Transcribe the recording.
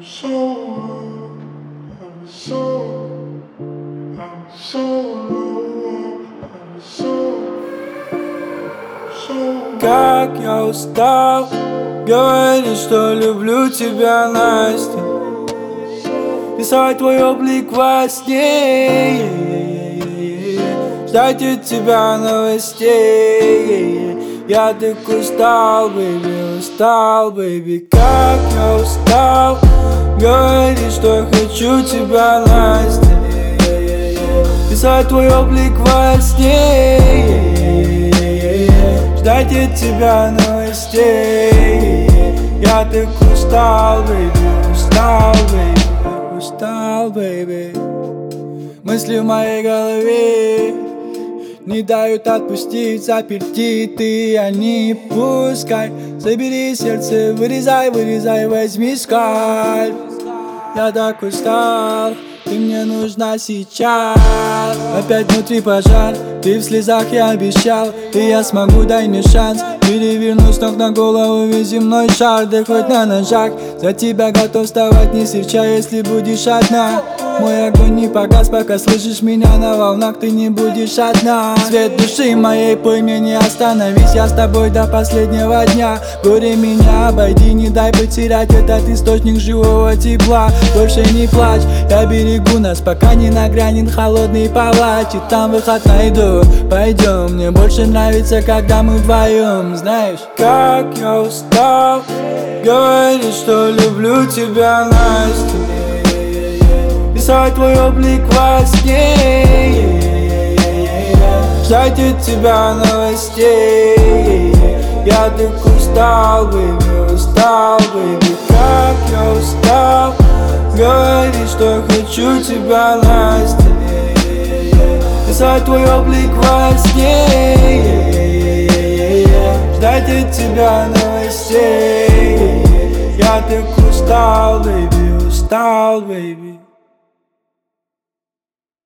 Как я устал говорить, что люблю тебя, Настя, писать твой облик во сне, ждать от тебя новостей. Я так устал, бэйби, устал, бэйби. Как я устал говорить, что хочу тебя, Настя, писать твой облик во сне, ждать от тебя новостей. Я так устал, бэйби, устал, бэйби, устал, бэйби. Мысли в моей голове не дают отпустить, заперти ты, они пускай. Забери сердце, вырезай, вырезай, возьми скальпель. Я так устал, ты мне нужна сейчас. Опять внутри пожар, ты в слезах, я обещал. И я смогу, дай мне шанс. Переверну с ног на голову весь земной шар. Да хоть на ножах, за тебя готов вставать, не серча, если будешь одна. Мой огонь не погас, пока слышишь меня на волнах, ты не будешь одна. Свет души моей, пойми, не остановись, я с тобой до последнего дня. Горе меня обойди, не дай потерять этот источник живого тепла. Больше не плачь, я берегу нас, пока не нагрянет холодный палач. И там выход найду, пойдем. Мне больше нравится, когда мы вдвоем. Знаешь, как я устал говорить, что люблю тебя, Настя, писать твой облик во сне, ждать от тебя новостей. Я так устал, бэйби, устал, бэйби. Как я устал говорить, что хочу тебя, Настя, писать твой облик во сне, ждать от тебя новостей. Я так устал, бэйби, устал, бэйби.